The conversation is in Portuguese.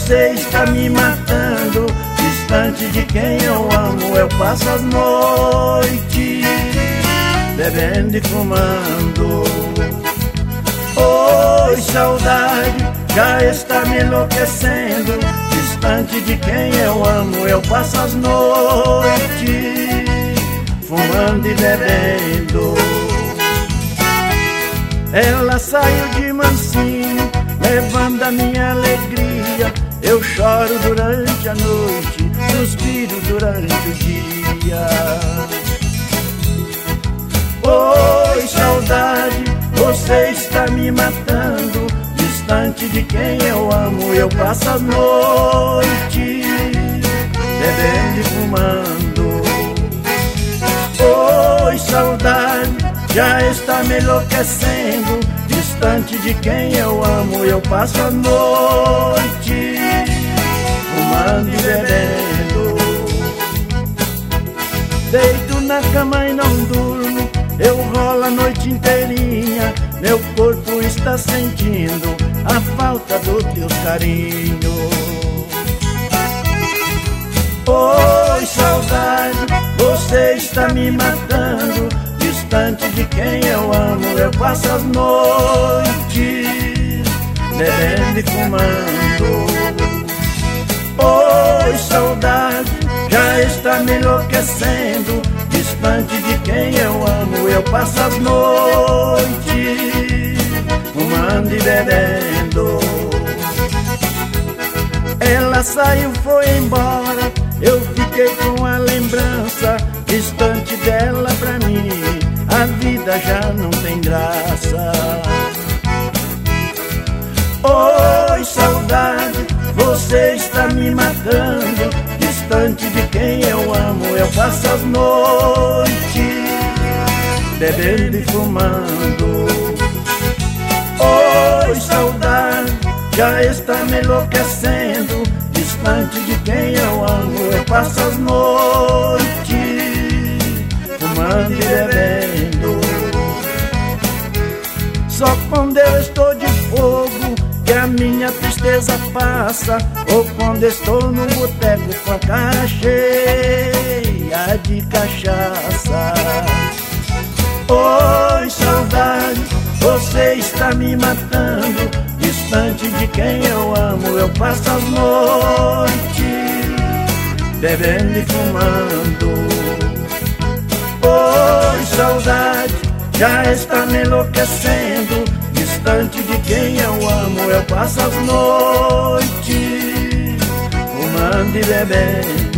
você está me matando. Distante de quem eu amo, eu passo as noites bebendo e fumando. Oi, saudade, já está me enlouquecendo. Distante de quem eu amo, eu passo as noites fumando e bebendo. Ela saiu de mansinho, levando a minha alegria. Eu choro durante a noite, suspiro durante o dia. Oi, saudade, você está me matando. Distante de quem eu amo, eu passo as noites bebendo e fumando. Oi, saudade, já está me enlouquecendo. Distante de quem eu amo, eu passo a noite fumando e bebendo. Deito na cama e não durmo, eu rolo a noite inteirinha. Meu corpo está sentindo a falta do teu carinho. Oi, saudade, você está me matando. Distante de quem eu amo, eu passo as noites bebendo e fumando. Oi, saudade, já está me enlouquecendo. Distante de quem eu amo, eu passo as noites fumando e bebendo. Ela saiu, foi embora, eu fiquei com a lembrança. Distante dela pra mim, a vida já não tem graça. Oi, saudade, você está me matando. Distante de quem eu amo, eu passo as noites bebendo e fumando. Oi, saudade, já está me enlouquecendo. Distante de quem eu amo, eu passo as noites fumando e bebendo. Só quando eu estou de fogo que a minha tristeza passa, ou quando estou no boteco com a cara cheia de cachaça. Oi, saudade, você está me matando. Distante de quem eu amo, eu passo as noites bebendo e fumando. Oi, saudade, já está me enlouquecendo. Distante de quem eu amo, eu passo as noites fumando e bebendo.